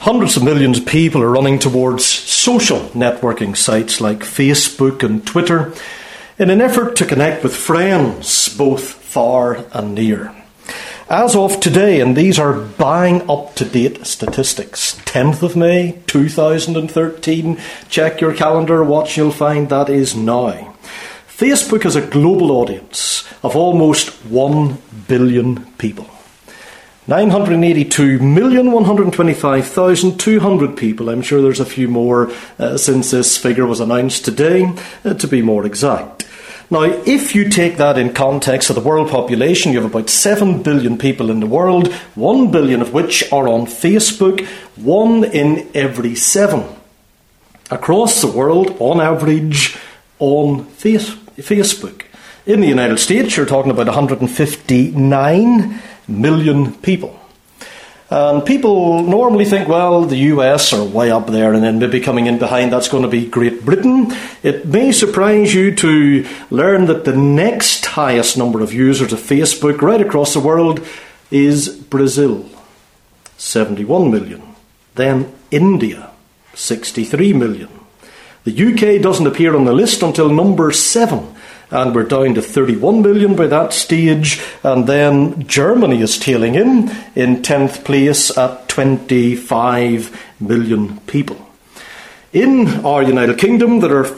Hundreds of millions of people are running towards social networking sites like Facebook and Twitter in an effort to connect with friends, both far and near. As of today, and these are bang up-to-date statistics, 10th of May 2013, check your calendar, what you'll find that is now. Facebook has a global audience of almost 1 billion people. 982,125,200 people. I'm sure there's a few more since this figure was announced today, to be more exact. Now, if you take that in context of the world population, you have about 7 billion people in the world, 1 billion of which are on Facebook, 1 in every 7 across the world, on average, on Facebook. In the United States, you're talking about 159 million people. And people normally think, well, the US are way up there, and then maybe coming in behind that's going to be Great Britain. It may surprise you to learn that the next highest number of users of Facebook right across the world is Brazil, 71 million. Then India, 63 million. The UK doesn't appear on the list until number 7. And we're down to 31 million by that stage. And then Germany is tailing in 10th place at 25 million people. In our United Kingdom, there are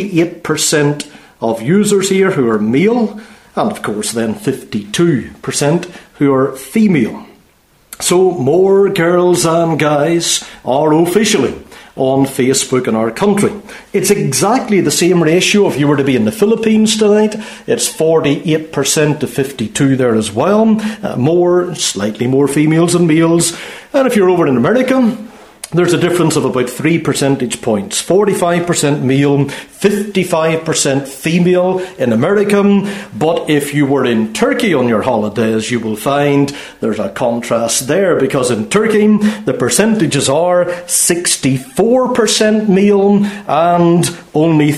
48% of users here who are male, and of course then 52% who are female. So more girls and guys are officially on Facebook in our country. It's exactly the same ratio if you were to be in the Philippines tonight. It's 48% to 52 there as well. Slightly more females than males. And if you're over in America, there's a difference of about 3 percentage points. 45% male, 55% female in America. But if you were in Turkey on your holidays, you will find there's a contrast there, because in Turkey, the percentages are 64% male and only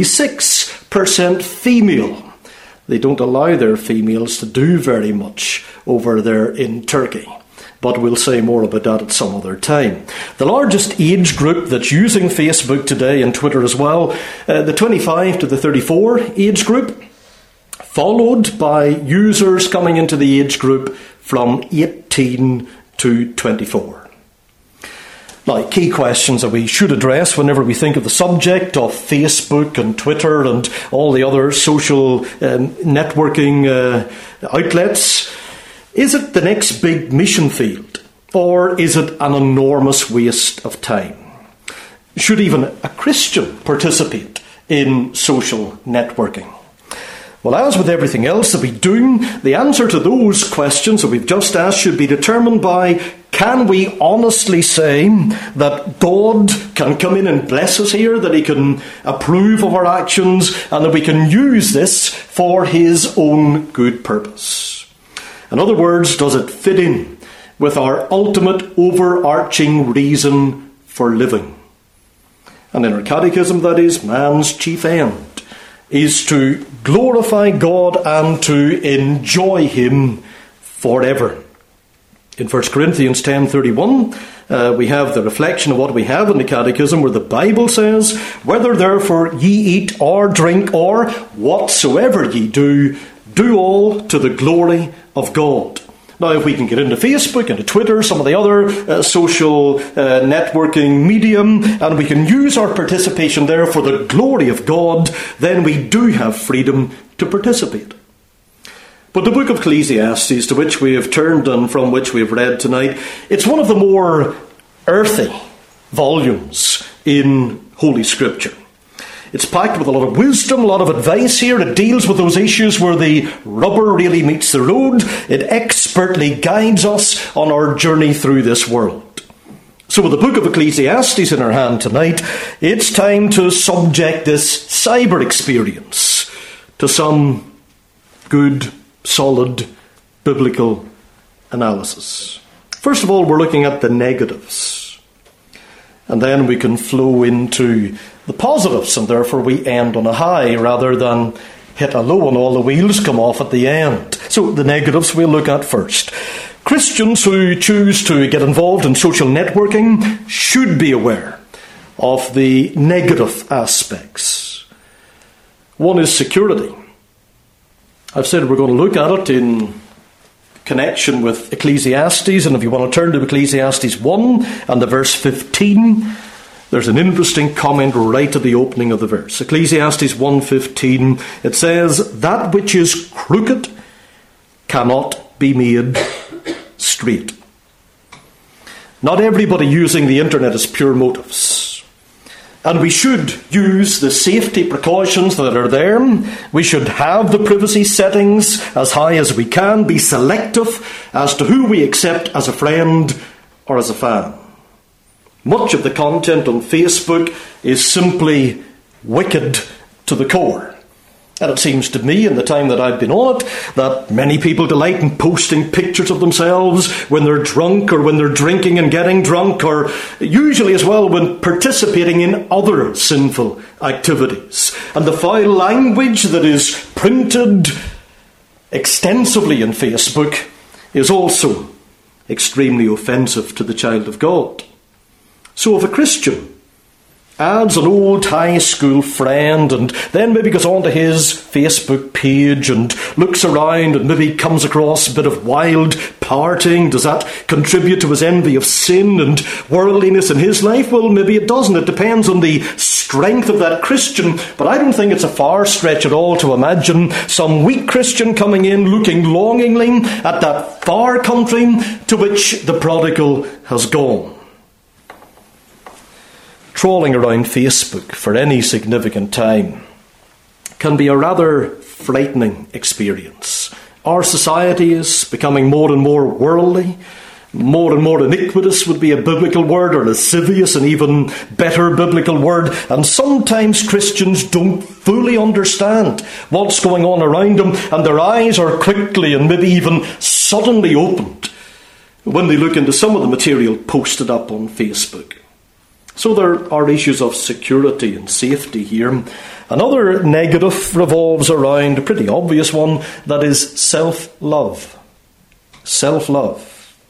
36% female. They don't allow their females to do very much over there in Turkey. But we'll say more about that at some other time. The largest age group that's using Facebook today and Twitter as well, the 25 to the 34 age group, followed by users coming into the age group from 18 to 24. Now, key questions that we should address whenever we think of the subject of Facebook and Twitter and all the other social networking outlets. Is it the next big mission field, or is it an enormous waste of time? Should even a Christian participate in social networking? Well, as with everything else that we do, the answer to those questions that we've just asked should be determined by, can we honestly say that God can come in and bless us here, that he can approve of our actions, and that we can use this for his own good purpose? In other words, does it fit in with our ultimate overarching reason for living? And in our catechism, that is, man's chief end is to glorify God and to enjoy him forever. In 1 Corinthians 10:31, we have the reflection of what we have in the catechism, where the Bible says, "Whether therefore ye eat or drink or whatsoever ye do, do all to the glory of God." Now, if we can get into Facebook, into Twitter, some of the other social networking medium, and we can use our participation there for the glory of God, then we do have freedom to participate. But the book of Ecclesiastes, to which we have turned and from which we have read tonight, it's one of the more earthy volumes in Holy Scripture. It's packed with a lot of wisdom, a lot of advice here. It deals with those issues where the rubber really meets the road. It expertly guides us on our journey through this world. So with the book of Ecclesiastes in our hand tonight, it's time to subject this cyber experience to some good, solid, biblical analysis. First of all, we're looking at the negatives. And then we can flow into the positives, and therefore we end on a high rather than hit a low and all the wheels come off at the end. So the negatives we'll look at first. Christians who choose to get involved in social networking should be aware of the negative aspects. One is security. I've said we're going to look at it in connection with Ecclesiastes, and if you want to turn to Ecclesiastes 1 and the verse 15, there's an interesting comment right at the opening of the verse. Ecclesiastes 1:15, it says, "That which is crooked cannot be made straight." Not everybody using the internet has pure motives. And we should use the safety precautions that are there. We should have the privacy settings as high as we can, be selective as to who we accept as a friend or as a fan. Much of the content on Facebook is simply wicked to the core. And it seems to me, in the time that I've been on it, that many people delight in posting pictures of themselves when they're drunk or when they're drinking and getting drunk, or usually as well when participating in other sinful activities. And the foul language that is printed extensively in Facebook is also extremely offensive to the child of God. So if a Christian adds an old high school friend and then maybe goes onto his Facebook page and looks around and maybe comes across a bit of wild partying, does that contribute to his envy of sin and worldliness in his life? Well, maybe it doesn't. It depends on the strength of that Christian. But I don't think it's a far stretch at all to imagine some weak Christian coming in looking longingly at that far country to which the prodigal has gone. Trawling around Facebook for any significant time can be a rather frightening experience. Our society is becoming more and more worldly. More and more iniquitous would be a biblical word, or lascivious, an even better biblical word. And sometimes Christians don't fully understand what's going on around them, and their eyes are quickly and maybe even suddenly opened when they look into some of the material posted up on Facebook. So there are issues of security and safety here. Another negative revolves around a pretty obvious one, that is self-love. Self-love.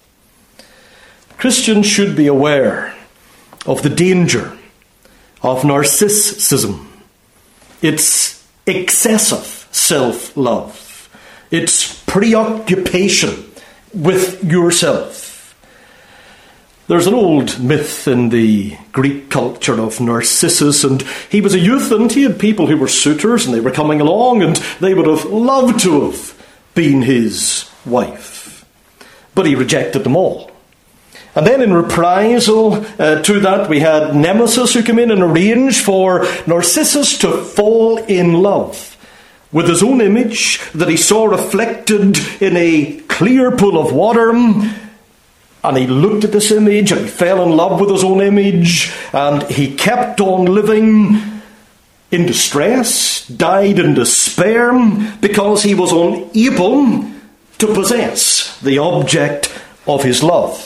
Christians should be aware of the danger of narcissism. It's excessive self-love. It's preoccupation with yourself. There's an old myth in the Greek culture of Narcissus, and he was a youth and he had people who were suitors and they were coming along and they would have loved to have been his wife. But he rejected them all. And then in reprisal to that, we had Nemesis who came in and arranged for Narcissus to fall in love with his own image that he saw reflected in a clear pool of water. And he looked at this image and he fell in love with his own image, and he kept on living in distress, died in despair, because he was unable to possess the object of his love.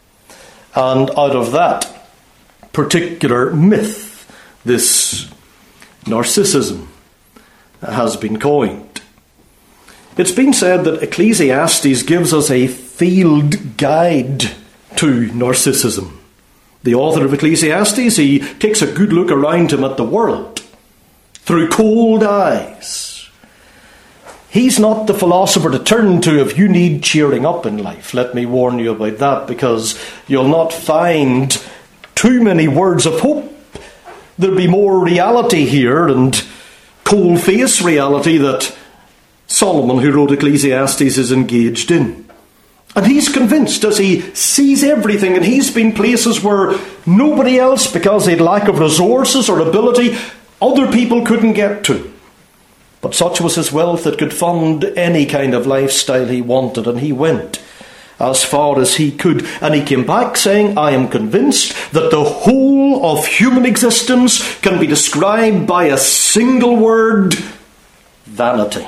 And out of that particular myth, this narcissism has been coined. It's been said that Ecclesiastes gives us a field guide to narcissism. The author of Ecclesiastes, he takes a good look around him at the world through cold eyes. He's not the philosopher to turn to if you need cheering up in life. Let me warn you about that, because you'll not find too many words of hope. There'll be more reality here, and cold-face reality, that Solomon, who wrote Ecclesiastes, is engaged in. And he's convinced as he sees everything, and he's been places where nobody else, because they had lack of resources or ability, other people couldn't get to. But such was his wealth that could fund any kind of lifestyle he wanted, and he went as far as he could. And he came back saying, I am convinced that the whole of human existence can be described by a single word: vanity.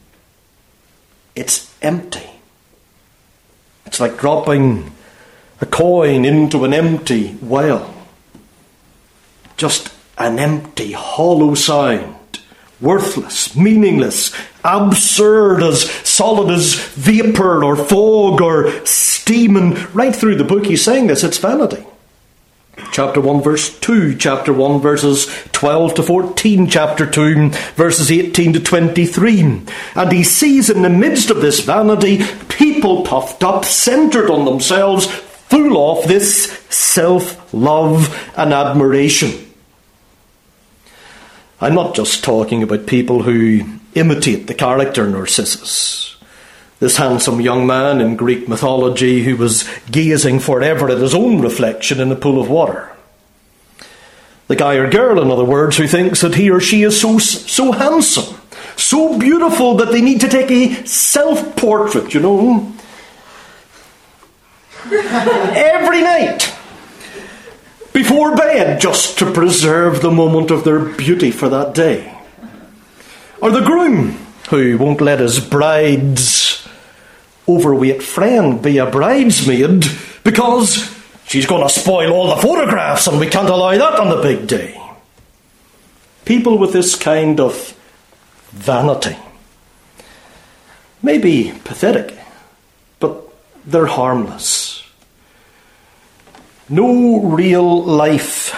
It's empty. It's like dropping a coin into an empty well. Just an empty, hollow sound, worthless, meaningless, absurd, as solid as vapour or fog or steam. And right through the book he's saying this, it's vanity. Chapter 1 verse 2, chapter 1 verses 12 to 14, chapter 2 verses 18 to 23. And he sees in the midst of this vanity people puffed up, centred on themselves, full of this self-love and admiration. I'm not just talking about people who imitate the character Narcissus, this handsome young man in Greek mythology who was gazing forever at his own reflection in a pool of water. The guy or girl, in other words, who thinks that he or she is so handsome, so beautiful that they need to take a self-portrait, every night before bed, just to preserve the moment of their beauty for that day. Or the groom who won't let his bride's overweight friend be a bridesmaid because she's going to spoil all the photographs and we can't allow that on the big day. People with this kind of vanity may be pathetic, but they're harmless. No real life.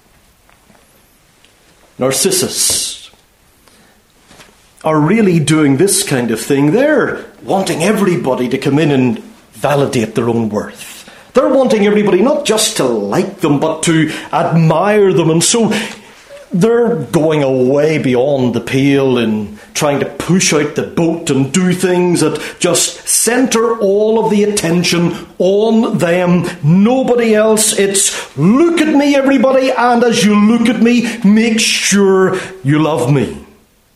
Narcissus are really doing this kind of thing. They're wanting everybody to come in and validate their own worth. They're wanting everybody not just to like them, but to admire them. And so they're going away beyond the pale and trying to push out the boat and do things that just centre all of the attention on them, nobody else. It's look at me, everybody, and as you look at me, make sure you love me.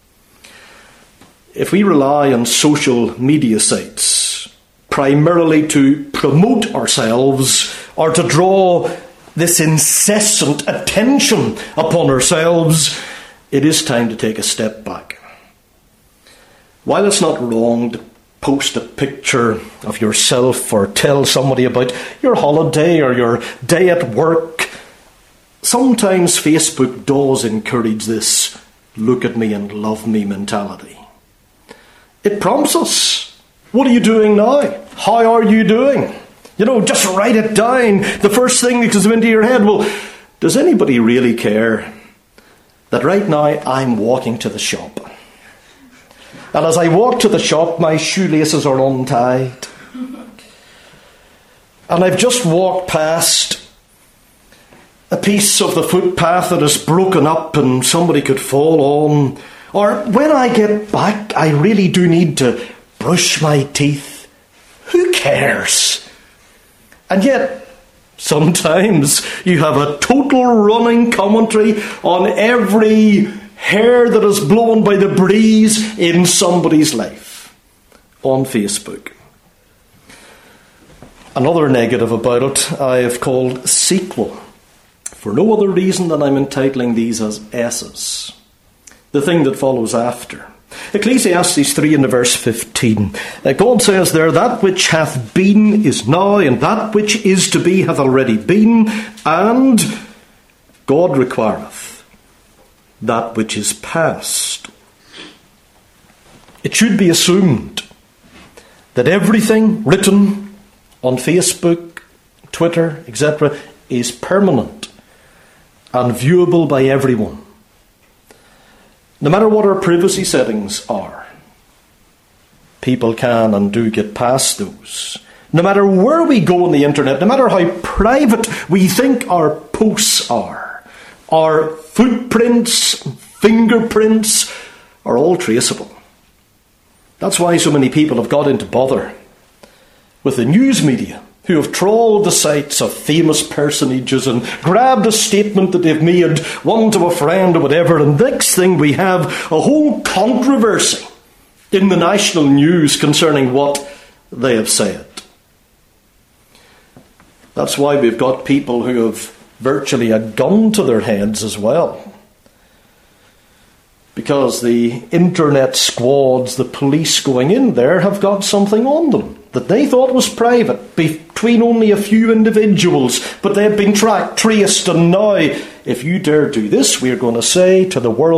If we rely on social media sites primarily to promote ourselves or to draw this incessant attention upon ourselves, it is time to take a step back. While it's not wrong to post a picture of yourself or tell somebody about your holiday or your day at work, sometimes Facebook does encourage this look at me and love me mentality. It prompts us. What are you doing now? How are you doing? Just write it down. The first thing that comes into your head, well, does anybody really care that right now I'm walking to the shop? And as I walk to the shop, my shoelaces are untied. And I've just walked past a piece of the footpath that is broken up and somebody could fall on. Or when I get back, I really do need to brush my teeth. Who cares? And yet, sometimes you have a total running commentary on every hair that is blown by the breeze in somebody's life on Facebook. Another negative about it I have called sequel, for no other reason than I'm entitling these as S's. The thing that follows after. Ecclesiastes 3 in the verse 15. God says there, that which hath been is now, and that which is to be hath already been, and God requireth that which is past. It should be assumed that everything written on Facebook, Twitter, etc. is permanent and viewable by everyone. No matter what our privacy settings are, people can and do get past those. No matter where we go on the internet, no matter how private we think our posts are, our footprints, fingerprints are all traceable. That's why so many people have got into bother with the news media, who have trawled the sites of famous personages and grabbed a statement that they've made, one to a friend or whatever, and next thing we have a whole controversy in the national news concerning what they have said. That's why we've got people who have virtually a gun to their heads as well. Because the internet squads, the police going in there, have got something on them that they thought was private, between only a few individuals, but they've been tracked, traced, and now, if you dare do this, we're going to say to the world,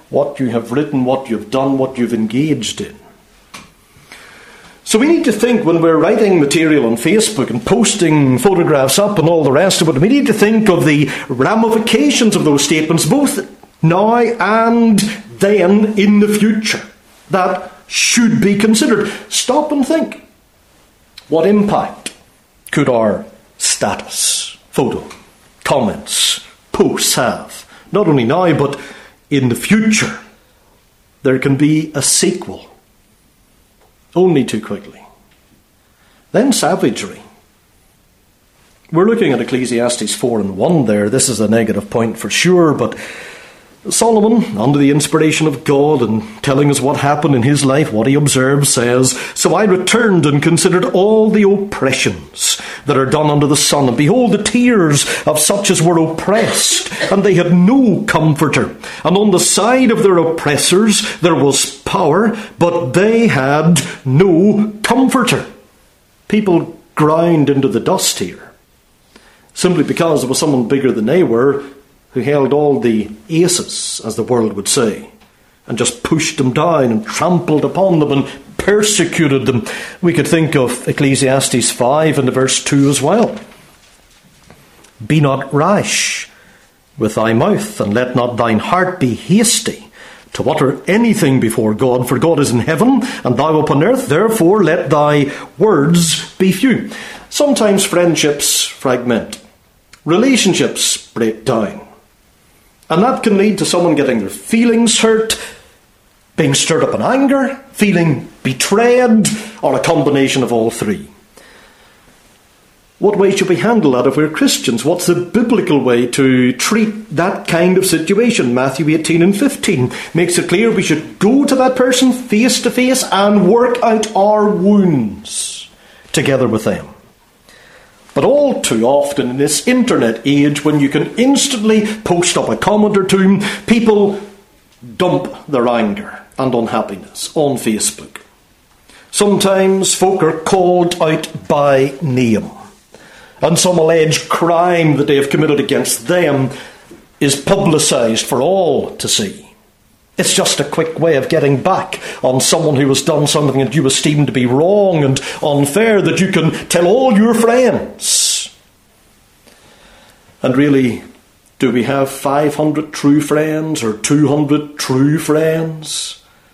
what you have written, what you've done, what you've engaged in. So we need to think when we're writing material on Facebook and posting photographs up and all the rest of it, we need to think of the ramifications of those statements, both now and then in the future. That should be considered. Stop and think. What impact could our status, photo, comments, posts have? Not only now, but in the future. There can be a sequel. Only too quickly. Then savagery. We're looking at Ecclesiastes 4:1 there. This is a negative point for sure, but Solomon, under the inspiration of God and telling us what happened in his life, what he observed, says, "So I returned and considered all the oppressions that are done under the sun, and behold, the tears of such as were oppressed, and they had no comforter. And on the side of their oppressors there was power, but they had no comforter." People ground into the dust here, simply because there was someone bigger than they were, who held all the aces, as the world would say, and just pushed them down and trampled upon them and persecuted them. We could think of Ecclesiastes 5 and verse 2 as well. "Be not rash with thy mouth, and let not thine heart be hasty to utter anything before God, for God is in heaven, and thou upon earth, therefore let thy words be few." Sometimes friendships fragment, relationships break down. And that can lead to someone getting their feelings hurt, being stirred up in anger, feeling betrayed, or a combination of all three. What way should we handle that if we're Christians? What's the biblical way to treat that kind of situation? Matthew 18:15 makes it clear we should go to that person face to face and work out our wounds together with them. But all too often in this internet age, when you can instantly post up a comment or two, people dump their anger and unhappiness on Facebook. Sometimes folk are called out by name, and some alleged crime that they have committed against them is publicised for all to see. It's just a quick way of getting back on someone who has done something that you esteem to be wrong and unfair, that you can tell all your friends. And really, do we have 500 true friends or 200 true friends?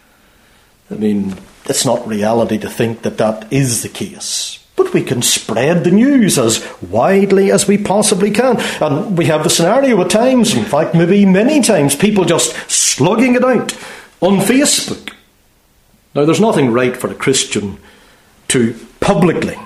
I mean, it's not reality to think that that is the case. But we can spread the news as widely as we possibly can. And we have the scenario at times, in fact maybe many times, people just slugging it out on Facebook. Now there's nothing right for a Christian to publicly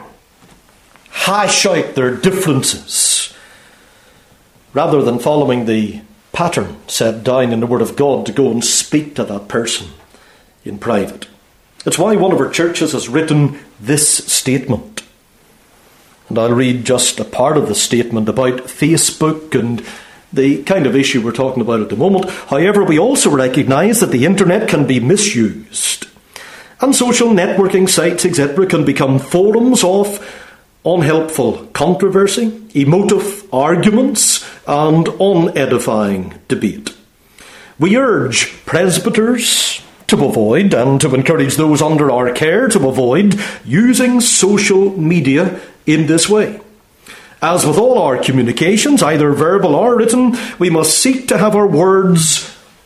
hash out their differences, rather than following the pattern set down in the Word of God to go and speak to that person in private. It's why one of our churches has written this statement. And I'll read just a part of the statement about Facebook and the kind of issue we're talking about at the moment. "However, we also recognise that the internet can be misused, and social networking sites, etc., can become forums of unhelpful controversy, emotive arguments, and unedifying debate. We urge presbyters to avoid, and to encourage those under our care to avoid, using social media in this way. As with all our communications, either verbal or written, we must seek to have our words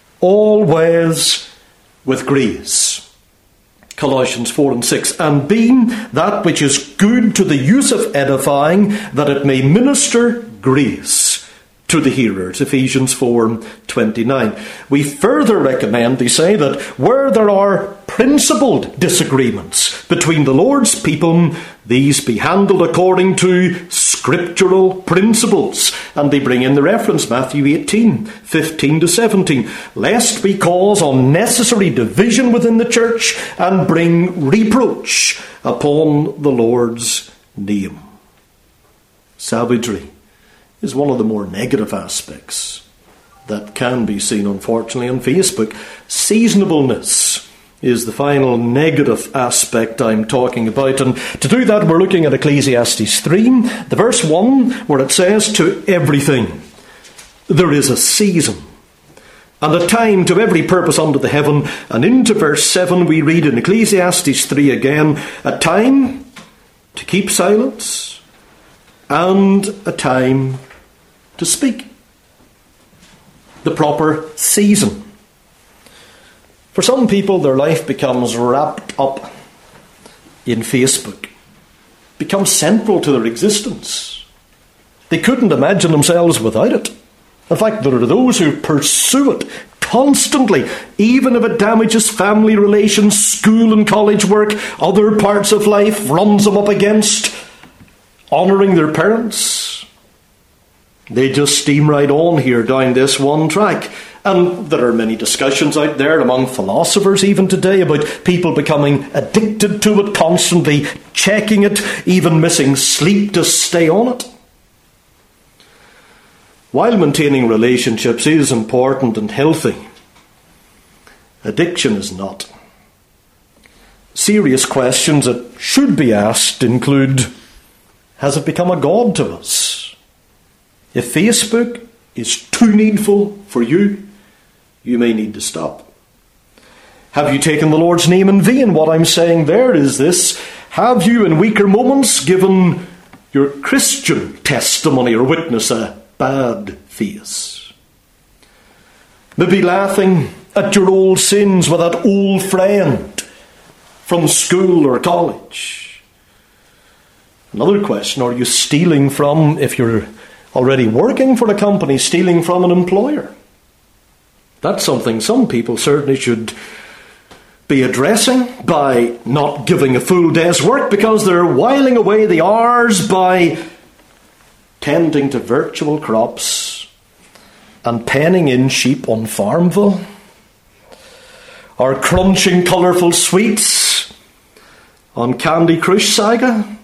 always with grace." Colossians 4:6. "And being that which is good to the use of edifying, that it may minister grace to the hearers." Ephesians 4:29. We further recommend, they say, that where there are principled disagreements between the Lord's people, these be handled according to scriptural principles. And they bring in the reference, Matthew 18:15-17. "Lest we cause unnecessary division within the church and bring reproach upon the Lord's name." Savagery is one of the more negative aspects that can be seen, unfortunately, on Facebook. Seasonableness is the final negative aspect I'm talking about. And to do that, we're looking at Ecclesiastes 3, the verse 1, where it says, "To everything there is a season, and a time to every purpose under the heaven. And into verse 7 we read in Ecclesiastes 3 again, a time to keep silence and a time to speak. The proper season. For some people, their life becomes wrapped up in Facebook, becomes central to their existence. They couldn't imagine themselves without it. In fact, there are those who pursue it constantly, even if it damages family relations, school and college work, other parts of life, runs them up against honouring their parents. They just steam right on here down this one track. And there are many discussions out there among philosophers even today about people becoming addicted to it, constantly checking it, even missing sleep to stay on it. While maintaining relationships is important and healthy, addiction is not. Serious questions that should be asked include, has it become a god to us? If Facebook is too needful for you, you may need to stop. Have you taken the Lord's name in vain? What I'm saying there is this: have you in weaker moments given your Christian testimony or witness a bad face? Maybe laughing at your old sins with that old friend from school or college. Another question, are you stealing from, if you're already working for a company, stealing from an employer? That's something some people certainly should be addressing by not giving a full day's work because they're whiling away the hours by tending to virtual crops and penning in sheep on Farmville, or crunching colourful sweets on Candy Crush Saga.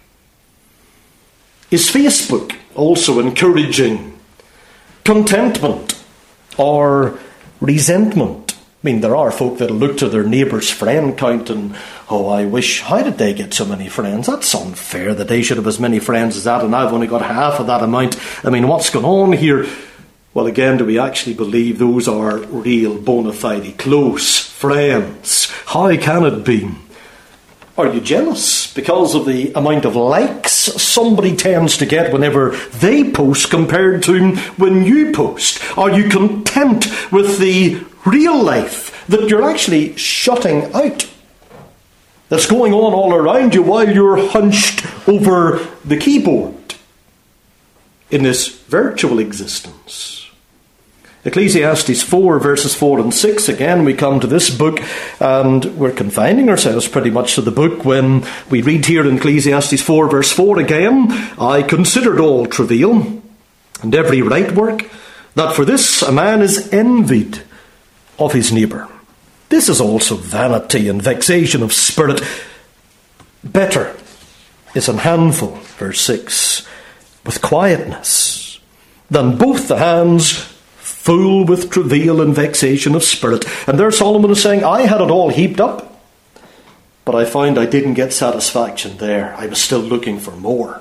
Is Facebook also encouraging contentment or resentment? I mean, there are folk that look to their neighbour's friend count and, oh, I wish, how did they get so many friends? That's unfair that they should have as many friends as that and I've only got half of that amount. I mean, what's going on here? Well, again, do we actually believe those are real, bona fide, close friends? How can it be? Are you jealous because of the amount of likes somebody tends to get whenever they post compared to when you post? Are you content with the real life that you're actually shutting out, that's going on all around you while you're hunched over the keyboard in this virtual existence? Ecclesiastes 4 verses 4 and 6, again we come to this book and we're confining ourselves pretty much to the book when we read here in Ecclesiastes 4 verse 4 again, I considered all travail and every right work, that for this a man is envied of his neighbour. This is also vanity and vexation of spirit. Better is an handful, verse 6, with quietness, than both the hands full with travail and vexation of spirit. And there Solomon is saying, I had it all heaped up, but I found I didn't get satisfaction there. I was still looking for more.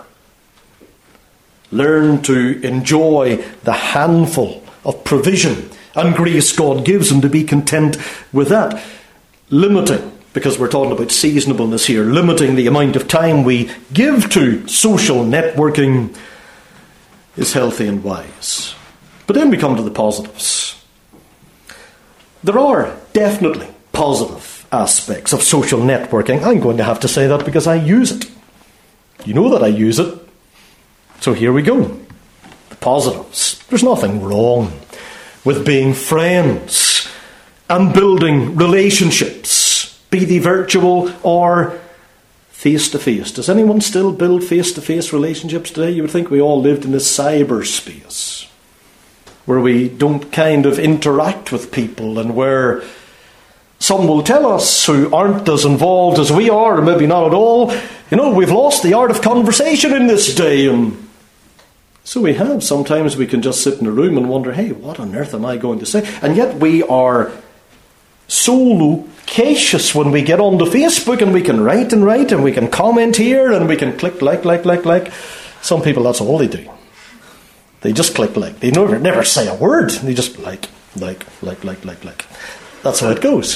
Learn to enjoy the handful of provision and grace God gives, and to be content with that. Limiting, because we're talking about seasonableness here, limiting the amount of time we give to social networking is healthy and wise. But then we come to the positives. There are definitely positive aspects of social networking. I'm going to have to say that because I use it. You know that I use it. So here we go. The positives. There's nothing wrong with being friends and building relationships, be they virtual or face-to-face. Does anyone still build face-to-face relationships today? You would think we all lived in this cyberspace where we don't kind of interact with people, and where some will tell us who aren't as involved as we are, or maybe not at all, you know, we've lost the art of conversation in this day. And so we have. Sometimes we can just sit in a room and wonder, hey, what on earth am I going to say? And yet we are so loquacious when we get onto Facebook, and we can write and we can comment here and we can click like. Some people, that's all they do. They just click like. They never say a word. They just like. Like. That's how it goes.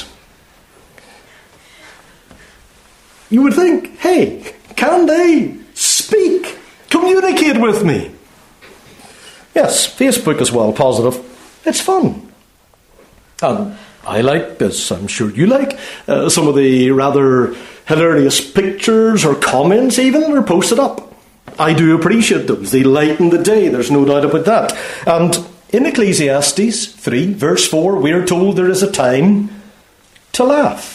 You would think, hey, can they speak, communicate with me? Yes, Facebook is well positive. It's fun. And I like, as I'm sure you like, some of the rather hilarious pictures or comments even are posted up. I do appreciate those. They lighten the day, there's no doubt about that. And in Ecclesiastes 3, verse 4, we are told there is a time to laugh.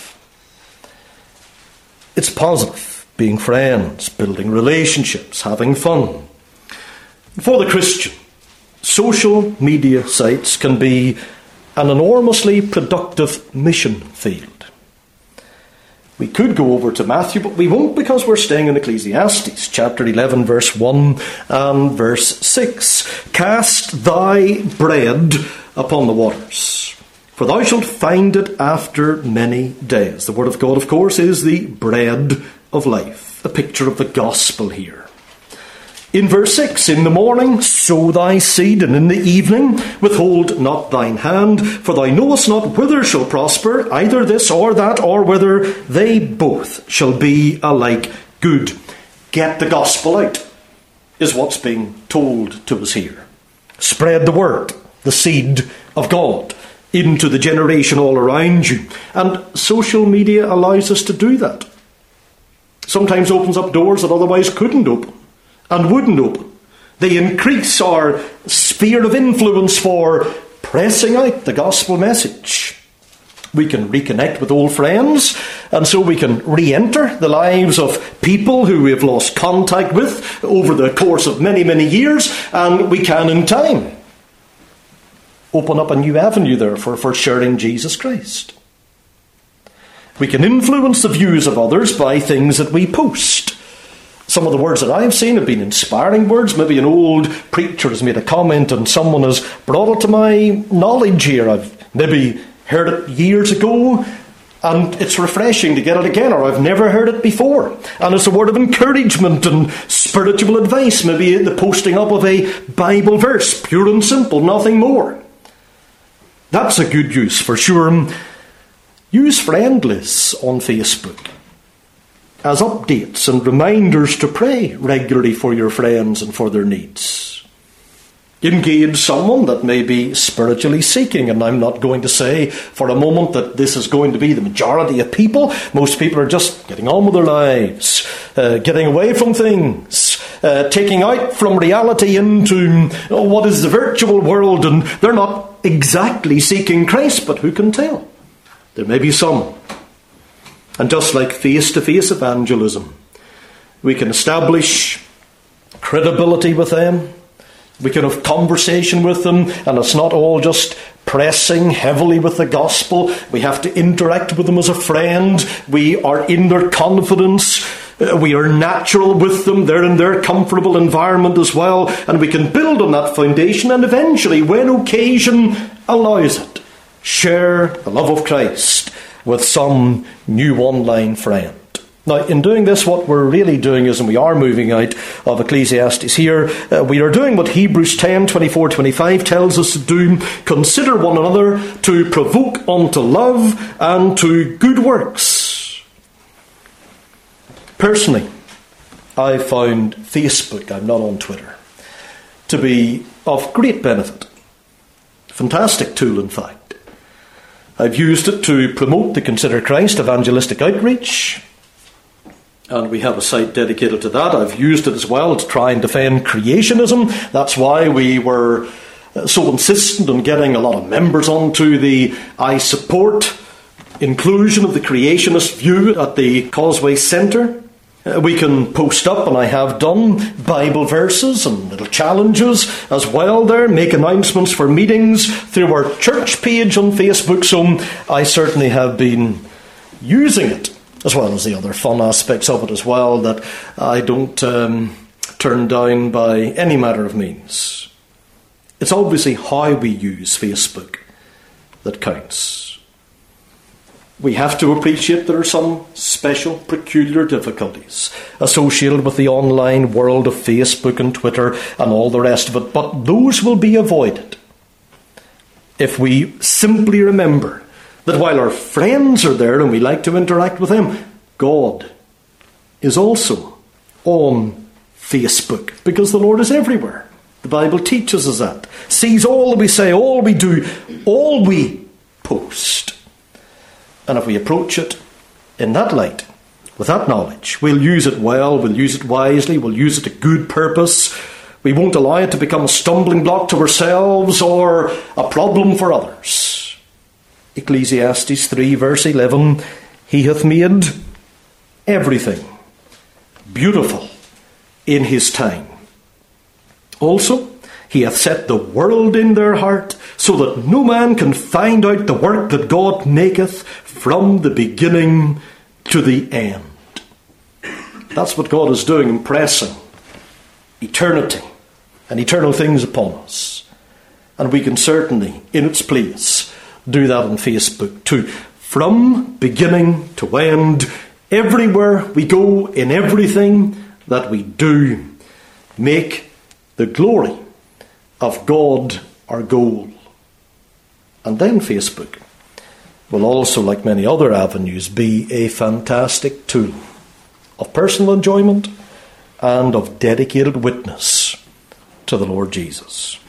It's positive, being friends, building relationships, having fun. For the Christian, social media sites can be an enormously productive mission field. We could go over to Matthew, but we won't, because we're staying in Ecclesiastes, chapter 11, verse 1 and verse 6. Cast thy bread upon the waters, for thou shalt find it after many days. The word of God, of course, is the bread of life, a picture of the gospel here. In verse 6, in the morning sow thy seed, and in the evening withhold not thine hand, for thou knowest not whither shall prosper, either this or that, or whether they both shall be alike good. Get the gospel out, is what's being told to us here. Spread the word, the seed of God, into the generation all around you. And social media allows us to do that. Sometimes opens up doors that otherwise couldn't open and wouldn't open. They increase our sphere of influence for pressing out the gospel message. We can reconnect with old friends, and so we can re-enter the lives of people who we have lost contact with over the course of many, many years, and we can, in time, open up a new avenue there for sharing Jesus Christ. We can influence the views of others by things that we post. Some of the words that I've seen have been inspiring words. Maybe an old preacher has made a comment and someone has brought it to my knowledge here. I've maybe heard it years ago and it's refreshing to get it again, or I've never heard it before. And it's a word of encouragement and spiritual advice. Maybe the posting up of a Bible verse, pure and simple, nothing more. That's a good use for sure. Use friend lists on Facebook as updates and reminders to pray regularly for your friends and for their needs. Engage someone that may be spiritually seeking, and I'm not going to say for a moment that this is going to be the majority of people. Most people are just getting on with their lives, getting away from things, taking out from reality into what is the virtual world, and they're not exactly seeking Christ, but who can tell? There may be some. And just like face-to-face evangelism, we can establish credibility with them. We can have conversation with them, and it's not all just pressing heavily with the gospel. We have to interact with them as a friend. We are in their confidence. We are natural with them. They're in their comfortable environment as well. And we can build on that foundation and eventually, when occasion allows it, share the love of Christ with some new online friend. Now, in doing this, what we're really doing is, and we are moving out of Ecclesiastes here, we are doing what Hebrews 10, 24, 25 tells us to do. Consider one another to provoke unto love and to good works. Personally, I found Facebook, I'm not on Twitter, to be of great benefit. Fantastic tool, in fact. I've used it to promote the Consider Christ evangelistic outreach, and we have a site dedicated to that. I've used it as well to try and defend creationism. That's why we were so insistent on getting a lot of members onto the I Support inclusion of the creationist view at the Causeway Centre. We can post up, and I have done, Bible verses and little challenges as well there, make announcements for meetings through our church page on Facebook, so I certainly have been using it, as well as the other fun aspects of it as well that I don't turn down by any matter of means. It's obviously how we use Facebook that counts. We have to appreciate there are some special, peculiar difficulties associated with the online world of Facebook and Twitter and all the rest of it, but those will be avoided if we simply remember that while our friends are there and we like to interact with them, God is also on Facebook, because the Lord is everywhere. The Bible teaches us that. Sees all that we say, all we do, all we post. And if we approach it in that light, with that knowledge, we'll use it well, we'll use it wisely, we'll use it to good purpose. We won't allow it to become a stumbling block to ourselves or a problem for others. Ecclesiastes 3 verse 11, He hath made everything beautiful in His time. Also, He hath set the world in their heart, so that no man can find out the work that God maketh from the beginning to the end. That's what God is doing, impressing eternity and eternal things upon us. And we can certainly, in its place, do that on Facebook too. From beginning to end, everywhere we go, in everything that we do, make the glory of God our goal. And then Facebook will also, like many other avenues, be a fantastic tool of personal enjoyment and of dedicated witness to the Lord Jesus.